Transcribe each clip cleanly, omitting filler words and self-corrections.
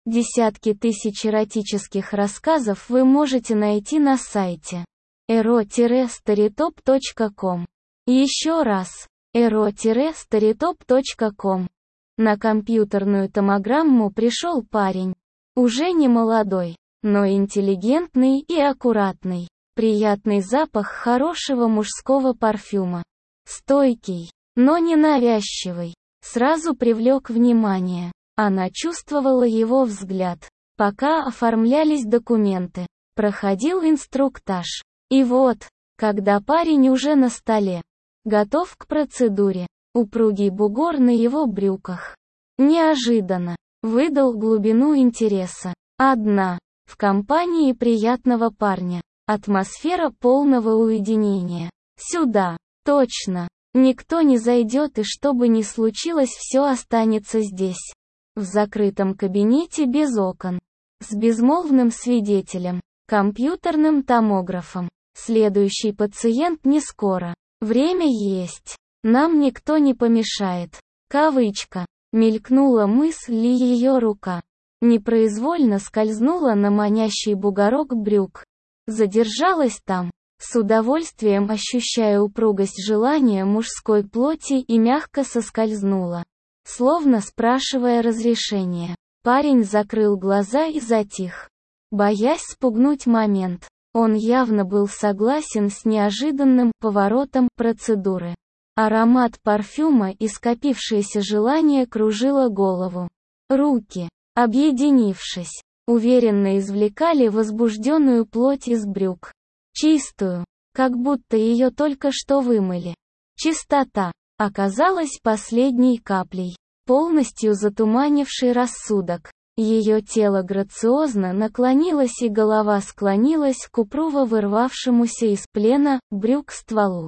Десятки тысяч эротических рассказов вы можете найти на сайте ero-storytop.com. Еще раз, ero-storytop.com. На компьютерную томограмму пришел парень. Уже не молодой, но интеллигентный и аккуратный. Приятный запах хорошего мужского парфюма. Стойкий, но не навязчивый. Сразу привлек внимание. Она чувствовала его взгляд. Пока оформлялись документы, проходил инструктаж. И вот, когда парень уже на столе, готов к процедуре, упругий бугор на его брюках. Неожиданно, выдал глубину интереса. Одна, в компании приятного парня, атмосфера полного уединения. Сюда, точно, никто не зайдет и что бы ни случилось, все останется здесь. В закрытом кабинете без окон. С безмолвным свидетелем, компьютерным томографом. Следующий пациент не скоро. Время есть. Нам никто не помешает. Кавычка. Мелькнула мысль, и ее рука непроизвольно скользнула на манящий бугорок брюк. Задержалась там, с удовольствием ощущая упругость желания мужской плоти, и мягко соскользнула, словно спрашивая разрешения. Парень закрыл глаза и затих, боясь спугнуть момент. Он явно был согласен с неожиданным поворотом процедуры. Аромат парфюма и скопившееся желание кружило голову. Руки, объединившись, уверенно извлекали возбужденную плоть из брюк. Чистую, как будто ее только что вымыли. Чистота оказалась последней каплей, полностью затуманившей рассудок. Ее тело грациозно наклонилось, и голова склонилась к упруго вырвавшемуся из плена брюк стволу.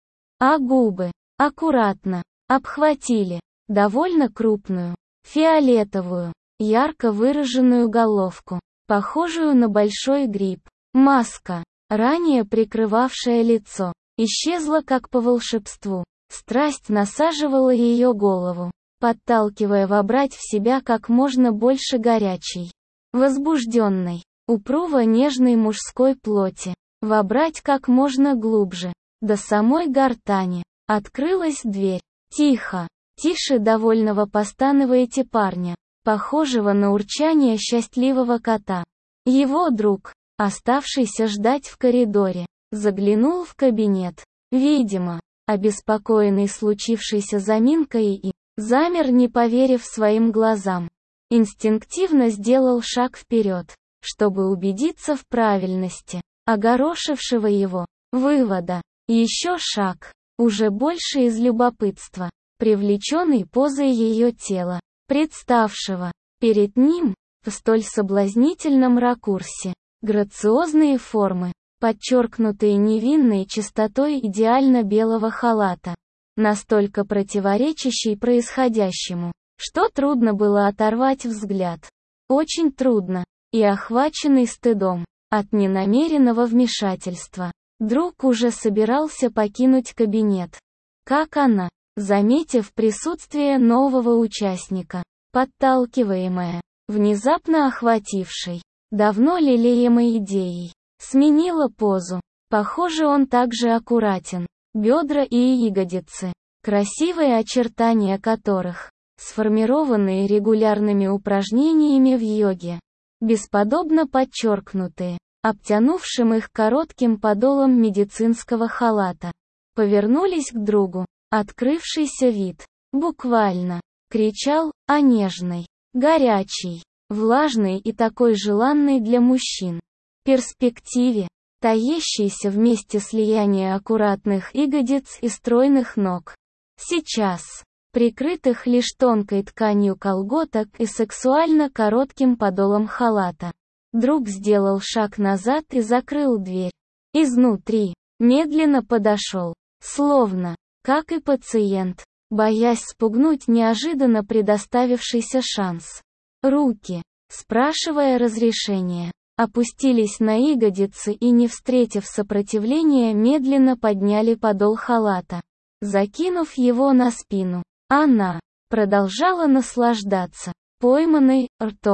А губы, аккуратно, обхватили довольно крупную, фиолетовую, ярко выраженную головку, похожую на большой гриб. Маска, ранее прикрывавшая лицо, исчезла как по волшебству. Страсть насаживала ее голову, подталкивая вобрать в себя как можно больше горячей, возбужденной, упруго нежной мужской плоти, вобрать как можно глубже, до самой гортани. Открылась дверь. Тихо, тише довольного постановаете парня, похожего на урчание счастливого кота. Его друг, оставшийся ждать в коридоре, заглянул в кабинет. Видимо, обеспокоенный случившейся заминкой, и замер, не поверив своим глазам. Инстинктивно сделал шаг вперед, чтобы убедиться в правильности огорошившего его вывода. Еще шаг, уже больше из любопытства, привлеченный позой ее тела, представшего перед ним в столь соблазнительном ракурсе. Грациозные формы, подчеркнутые невинной чистотой идеально белого халата, настолько противоречащий происходящему, что трудно было оторвать взгляд. Очень трудно, и охваченный стыдом от ненамеренного вмешательства, друг уже собирался покинуть кабинет. Как она, заметив присутствие нового участника, подталкиваемая, внезапно охватившей, давно лелеемой идеей, сменила позу. Похоже, он также аккуратен. Бедра и ягодицы, красивые очертания которых, сформированные регулярными упражнениями в йоге, бесподобно подчеркнутые, обтянувшим их коротким подолом медицинского халата, повернулись к другу. Открывшийся вид, буквально, кричал о нежной, горячей, влажной и такой желанной для мужчин перспективе, таящейся вместе слияния аккуратных ягодиц и стройных ног. Сейчас, прикрытых лишь тонкой тканью колготок и сексуально коротким подолом халата, друг сделал шаг назад и закрыл дверь. Изнутри, медленно подошел, словно, как и пациент, боясь спугнуть неожиданно предоставившийся шанс. Руки, спрашивая разрешения, опустились на ягодицы и, не встретив сопротивления, медленно подняли подол халата, закинув его на спину. Она продолжала наслаждаться пойманной ртом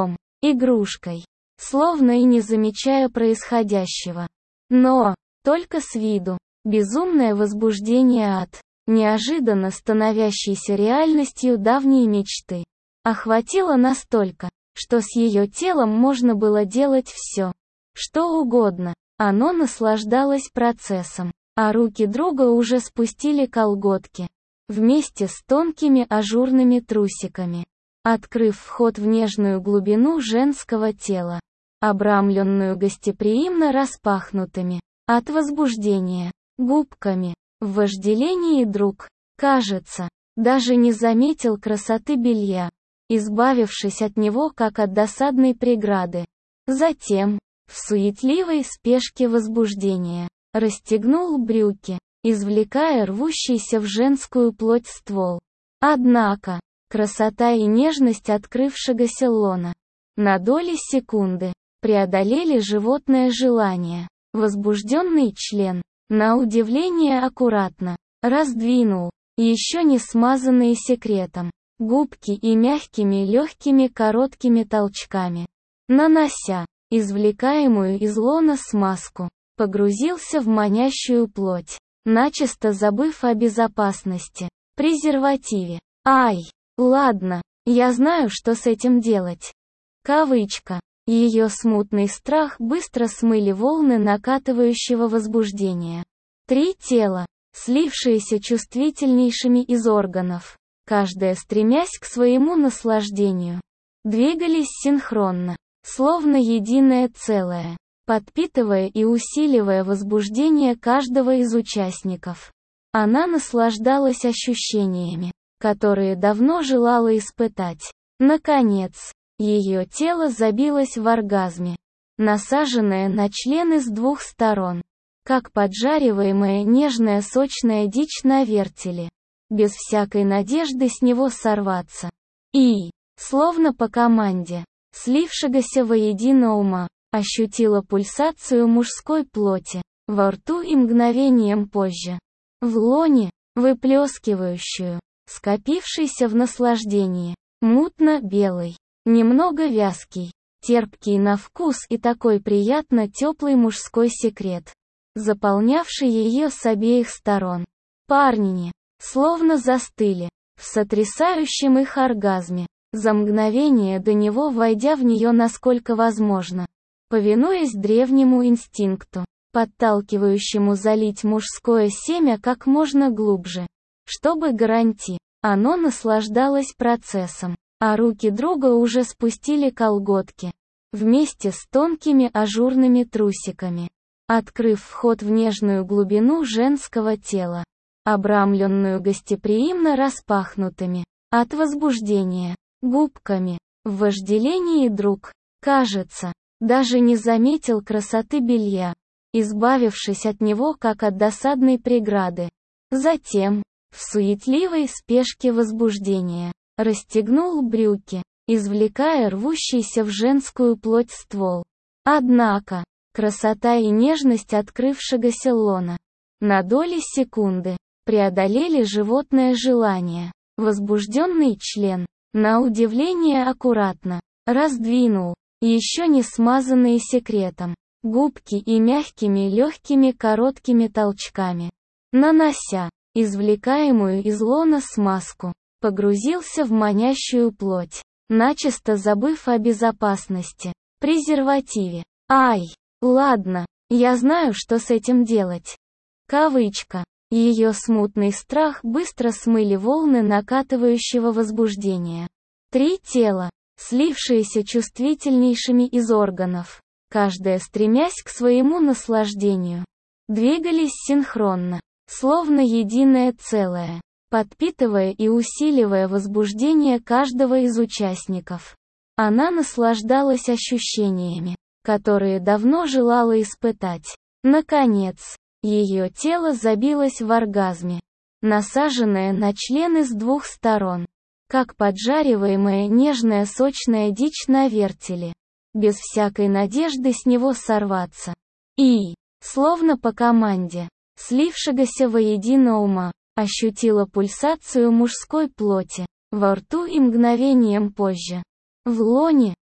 игрушкой, словно и не замечая происходящего. Но, только с виду, безумное возбуждение от неожиданно становящейся реальностью давней мечты охватило настолько, что с ее телом можно было делать все, что угодно. Оно наслаждалось процессом, а руки друга уже спустили колготки, вместе с тонкими ажурными трусиками, открыв вход в нежную глубину женского тела, обрамленную гостеприимно распахнутыми, от возбуждения, губками. В вожделении друг, кажется, даже не заметил красоты белья, избавившись от него как от досадной преграды. Затем, в суетливой спешке возбуждения, расстегнул брюки, извлекая рвущийся в женскую плоть ствол. Однако, красота и нежность открывшегося лона на доли секунды преодолели животное желание. Возбужденный член, на удивление аккуратно, раздвинул, еще не смазанные секретом, губки и мягкими легкими короткими толчками, нанося извлекаемую из лона смазку, погрузился в манящую плоть, начисто забыв о безопасности, презервативе. «Ай, ладно, я знаю, что с этим делать». Кавычка. Ее смутный страх быстро смыли волны накатывающего возбуждения. Три тела, слившиеся чувствительнейшими из органов, каждая стремясь к своему наслаждению, двигались синхронно, словно единое целое, подпитывая и усиливая возбуждение каждого из участников. Она наслаждалась ощущениями, которые давно желала испытать. Наконец, ее тело забилось в оргазме, насаженное на члены с двух сторон, как поджариваемая нежная сочная дичь на вертеле, без всякой надежды с него сорваться. И, словно по команде, слившегося воедино ума, ощутила пульсацию мужской плоти, во рту и мгновением позже, в лоне, выплескивающую, скопившийся в наслаждении, мутно-белый, немного вязкий, терпкий на вкус и такой приятно теплый мужской секрет, заполнявший ее с обеих сторон. Парни, словно застыли, в сотрясающем их оргазме, за мгновение до него войдя в нее насколько возможно, повинуясь древнему инстинкту, подталкивающему залить мужское семя как можно глубже, чтобы гарантировать. Оно наслаждалось процессом, а руки друга уже спустили колготки, вместе с тонкими ажурными трусиками, открыв вход в нежную глубину женского тела, обрамленную гостеприимно распахнутыми, от возбуждения, губками. В вожделении друг, кажется, даже не заметил красоты белья, избавившись от него как от досадной преграды. Затем, в суетливой спешке возбуждения, расстегнул брюки, извлекая рвущийся в женскую плоть ствол. Однако, красота и нежность открывшегося лона на доли секунды преодолели животное желание. Возбужденный член, на удивление аккуратно, раздвинул, еще не смазанные секретом, губки и мягкими легкими короткими толчками, нанося извлекаемую из лона смазку, погрузился в манящую плоть, начисто забыв о безопасности, презервативе. «Ай, ладно, я знаю, что с этим делать». Кавычка. Ее смутный страх быстро смыли волны накатывающего возбуждения. Три тела, слившиеся чувствительнейшими из органов, каждая стремясь к своему наслаждению, двигались синхронно, словно единое целое, подпитывая и усиливая возбуждение каждого из участников. Она наслаждалась ощущениями, которые давно желала испытать. Наконец, ее тело забилось в оргазме, насаженное на члены с двух сторон, как поджариваемая нежная сочная дичь на вертеле, без всякой надежды с него сорваться. И, словно по команде, слившегося воедино ума, ощутила пульсацию мужской плоти, во рту и мгновением позже, в лоне,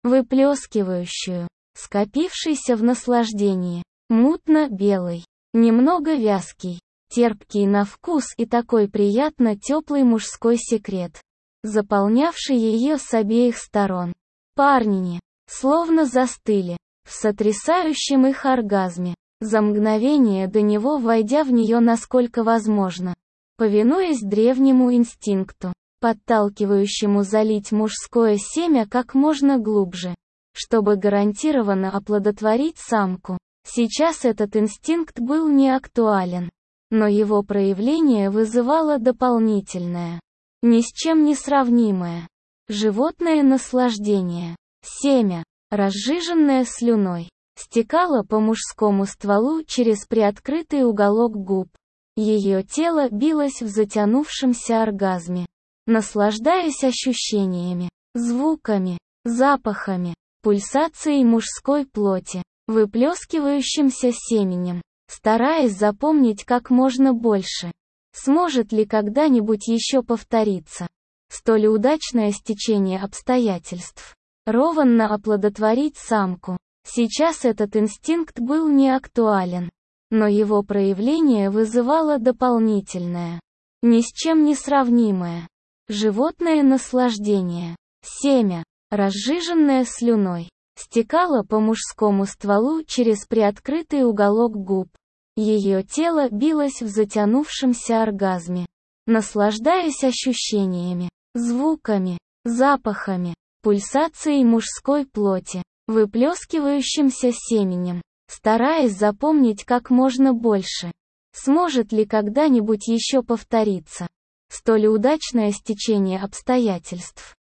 выплескивающую, скопившийся в наслаждении, мутно-белый, немного вязкий, терпкий на вкус и такой приятно теплый мужской секрет, заполнявший ее с обеих сторон. Парни словно застыли, в сотрясающем их оргазме, за мгновение до него войдя в нее насколько возможно, повинуясь древнему инстинкту, подталкивающему залить мужское семя как можно глубже, чтобы гарантированно оплодотворить самку. Сейчас этот инстинкт был не актуален, но его проявление вызывало дополнительное, ни с чем не сравнимое, животное наслаждение. Семя, разжиженное слюной, стекало по мужскому стволу через приоткрытый уголок губ. Ее тело билось в затянувшемся оргазме, наслаждаясь ощущениями, звуками, запахами, пульсацией мужской плоти, выплескивающимся семенем, стараясь запомнить как можно больше. Сможет ли когда-нибудь еще повториться столь удачное стечение обстоятельств? Рованно оплодотворить самку. Сейчас этот инстинкт был не актуален, но его проявление вызывало дополнительное, ни с чем не сравнимое, животное наслаждение. Семя, разжиженное слюной, стекало по мужскому стволу через приоткрытый уголок губ. Ее тело билось в затянувшемся оргазме, наслаждаясь ощущениями, звуками, запахами, пульсацией мужской плоти, выплескивающимся семенем, стараясь запомнить как можно больше. Сможет ли когда-нибудь еще повториться столь удачное стечение обстоятельств?